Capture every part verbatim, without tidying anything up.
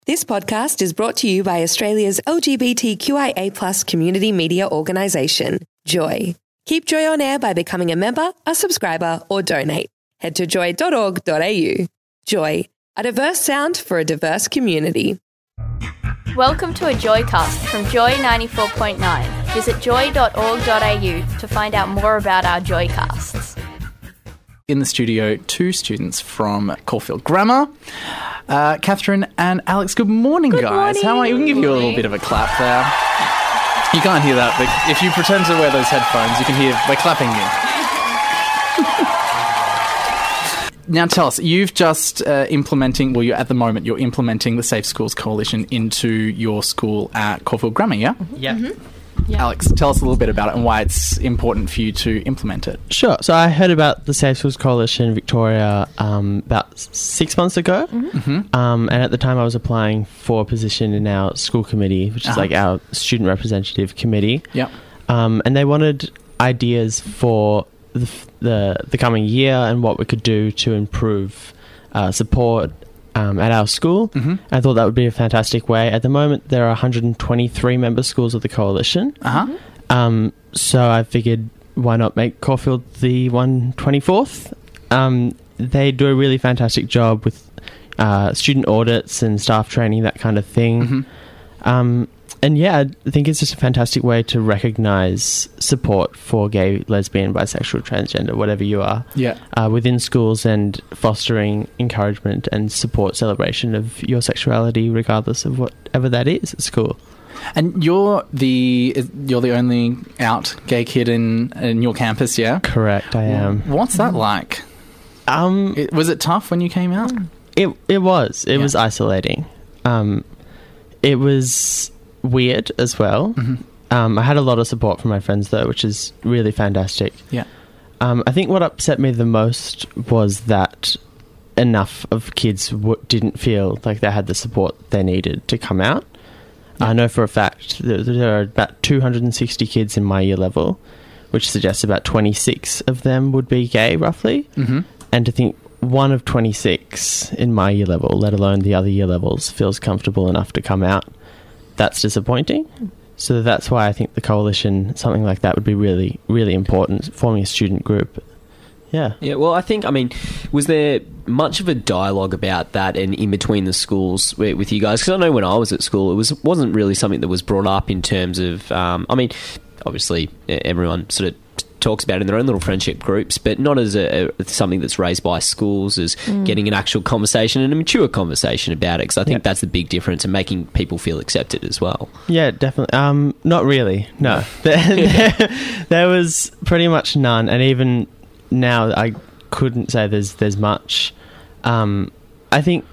This podcast is brought to you by Australia's L G B T Q I A plus community media organisation, Joy. Keep Joy on air by becoming a member, a subscriber, or donate. Head to joy dot org dot a u. Joy, a diverse sound for a diverse community. Welcome to a Joycast from Joy ninety-four point nine. Visit joy dot org dot a u to find out more about our Joycasts. In the studio, two students from Caulfield Grammar, uh, Catherine and Alex. Good morning, Good guys. morning. How are you? We can give you a little bit of a clap there. You can't hear that, but if you pretend to wear those headphones, you can hear we're clapping you. Now tell us, you've just uh, implementing, well, you're at the moment, you're implementing the Safe Schools Coalition into your school at Caulfield Grammar, yeah? Yeah. Mm-hmm. Yeah. Alex, tell us a little bit about it and why it's important for you to implement it. Sure. So I heard about the Safe Schools Coalition in Victoria um, about six months ago. Mm-hmm. Mm-hmm. Um, and at the time I was applying for a position in our school committee, which is Uh-huh. like our student representative committee. Yep. Um, and they wanted ideas for the, f- the the coming year and what we could do to improve uh, support um, at our school. Mm-hmm. I thought that would be a fantastic way. At the moment, there are one hundred twenty-three member schools of the coalition. Uh-huh. Um, so I figured, why not make Caulfield the one hundred twenty-fourth? Um, they do a really fantastic job with uh, student audits and staff training, that kind of thing. Mm-hmm. Um, and yeah, I think it's just a fantastic way to recognise support for gay, lesbian, bisexual, transgender, whatever you are, Yeah. uh, within schools, and fostering encouragement and support celebration of your sexuality, regardless of whatever that is at school. And you're the you're the only out gay kid in in your campus, yeah? Correct, I am. What's that like? Um, It, was it tough when you came out? It it was. It Yeah. was isolating. Um, it was weird as well. Mm-hmm. Um, I had a lot of support from my friends though, which is really fantastic. Yeah. Um, I think what upset me the most was that enough of kids w- didn't feel like they had the support they needed to come out. Yeah. I know for a fact that there are about two hundred sixty kids in my year level, which suggests about twenty-six of them would be gay, roughly. Mm-hmm. And to think one of twenty-six in my year level, let alone the other year levels, feels comfortable enough to come out, that's disappointing. So that's why I think the coalition, something like that, would be really, really important, forming a student group. Yeah. Yeah, well, I think, I mean, was there much of a dialogue about that and in between the schools with, with you guys? Because I know when I was at school, it was, wasn't really something that was brought up in terms of, um, I mean, obviously everyone sort of talks about it in their own little friendship groups, but not as a, a something that's raised by schools, as Mm. getting an actual conversation and a mature conversation about it, because I think Yep. that's the big difference, and making people feel accepted as well. Yeah, definitely. Um, not really, no. there, there, there was pretty much none, and even now I couldn't say there's there's much. Um, I think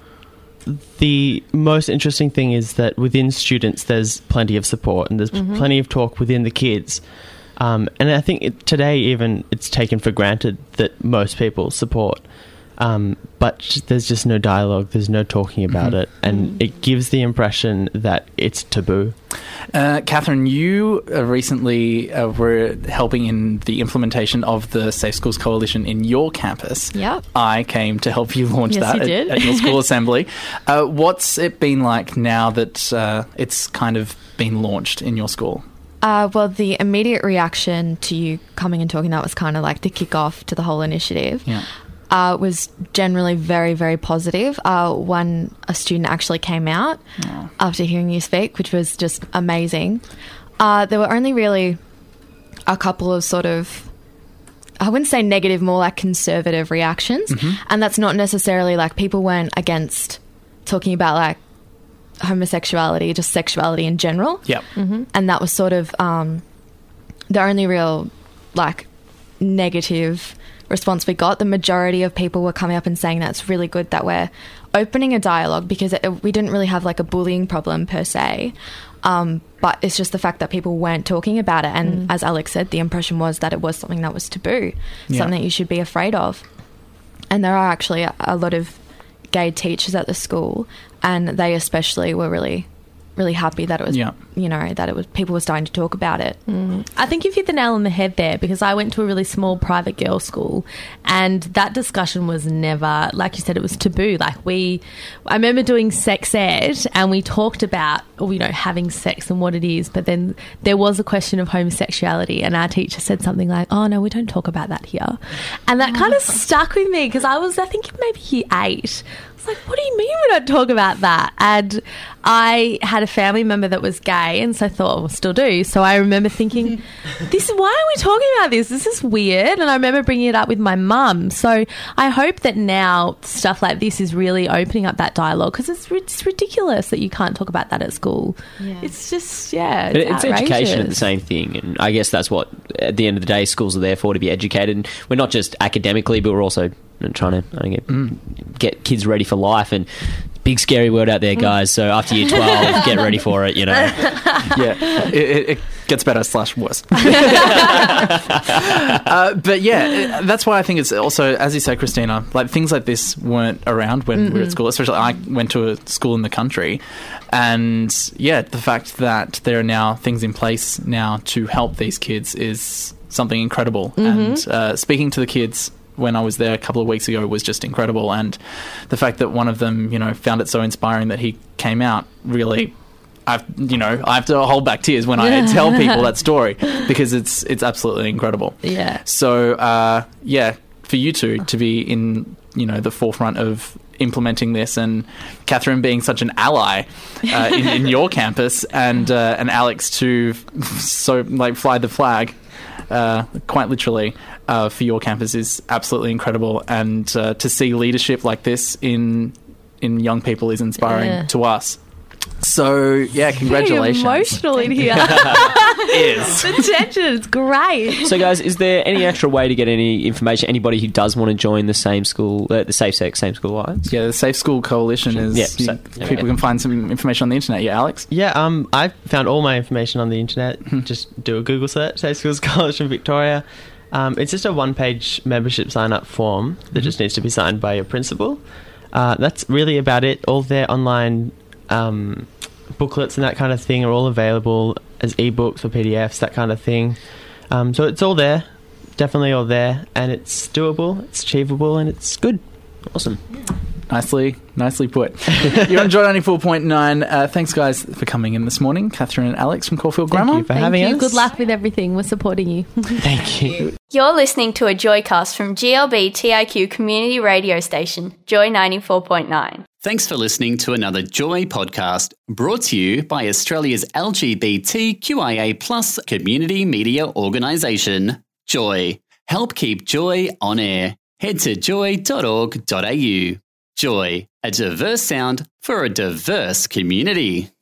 the most interesting thing is that within students there's plenty of support, and there's Mhm. plenty of talk within the kids. Um, and I think it, today even it's taken for granted that most people support. Um, but j- there's just no dialogue, there's no talking about Mhm. it, and Mm. it gives the impression that it's taboo. Uh, Catherine, you uh, recently uh, were helping in the implementation of the Safe Schools Coalition in your campus. Yep. I came to help you launch Yes, that you at, did. at your school assembly. Uh, what's it been like now that uh, it's kind of been launched in your school? Uh, well, the immediate reaction to you coming and talking that was kind of like the kick off to the whole initiative. Yeah. Uh, was generally very, very positive. Uh, one, a student actually came out Oh. after hearing you speak, which was just amazing. Uh, there were only really a couple of sort of, I wouldn't say negative, more like conservative reactions. Mhm. And that's not necessarily like people weren't against talking about like homosexuality, just sexuality in general. Yep. Mm-hmm. And that was sort of um, the only real like negative response we got. The majority of people were coming up and saying that it's really good that we're opening a dialogue, because it, we didn't really have like a bullying problem per se, um, but it's just the fact that people weren't talking about it, and Mm. as Alex said, the impression was that it was something that was taboo, Yeah. something that you should be afraid of. And there are actually a, a lot of gay teachers at the school, and they especially were really really happy that it was Yeah. you know, that it was people were starting to talk about it. Mm. I think you've hit the nail on the head there, because I went to a really small private girls' school, and that discussion was never, like you said, it was taboo. Like we, I remember doing sex ed, and we talked about, you know, having sex and what it is, but then there was a question of homosexuality, and our teacher said something like, "Oh no, we don't talk about that here," and that kind of stuck with me, because I was, I think maybe year eight. I was like, what do you mean we don't talk about that? And I had a family member that was gay, and so I thought, well, still do. So I remember thinking, this, why are we talking about this? This is weird. And I remember bringing it up with my mum. So I hope that now stuff like this is really opening up that dialogue, because it's, it's ridiculous that you can't talk about that at school. Yeah. It's just, yeah, But it's, it's education at the same thing. And I guess that's what, at the end of the day, schools are there for, to be educated. And we're not just academically, but we're also trying to I don't get, mm. get kids ready for life. And big scary world out there, guys. So after year twelve, get ready for it, you know. Yeah, it, it gets better slash worse. uh, but yeah, that's why I think it's also, as you say, Christina, like things like this weren't around when mm-hmm. we were at school. Especially, I went to a school in the country, and yeah, the fact that there are now things in place now to help these kids is something incredible. Mm-hmm. And uh, speaking to the kids when I was there a couple of weeks ago was just incredible, and the fact that one of them, you know, found it so inspiring that he came out, really, I've, you know, I have to hold back tears when I tell people that story, because it's it's absolutely incredible. Yeah. So uh, yeah, for you two to be in, you know, the forefront of implementing this, and Catherine being such an ally uh, in, in your campus, and uh, and Alex to so like fly the flag. Uh, quite literally, uh, for your campus is absolutely incredible, and uh, to see leadership like this in in young people is inspiring yeah. to us. So yeah, congratulations. Very emotional in here. Is the tension is great. So guys, is there any extra way to get any information? Anybody who does want to join the same school, uh, the Safe Sex Same School Alliance? Yeah, the Safe School Coalition is. Yeah, you, so, people yeah. can find some information on the internet. Yeah, Alex. Yeah, um, I found all my information on the internet. Just do a Google search, Safe Schools Coalition Victoria. Um, it's just a one-page membership sign-up form that mm-hmm. just needs to be signed by your principal. Uh, that's really about it. All their online um, booklets and that kind of thing are all available as ebooks or P D Fs, that kind of thing. Um, so it's all there, definitely all there, and it's doable, it's achievable, and it's good. Awesome. Nicely, nicely put. You're on Joy ninety-four point nine. Uh, thanks, guys, for coming in this morning. Catherine and Alex from Caulfield Grammar. Thank you for Thank having you. us. Good luck with everything. We're supporting you. Thank you. You're listening to a Joycast from G L B T I Q community radio station, Joy ninety-four point nine. Thanks for listening to another Joy podcast, brought to you by Australia's L G B T Q I A plus community media organisation, Joy. Help keep Joy on air. Head to joy dot org dot a u. Joy, a diverse sound for a diverse community.